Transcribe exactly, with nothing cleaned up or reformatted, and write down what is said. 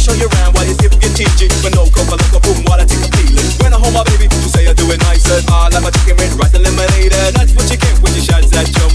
show you around while you sip your T G. But no coca, like a boom, while I take a feeling. When I hold my baby, she say I do it nicer. I like my chicken red, rice and lemonade. That's what you get when you shots at Joe.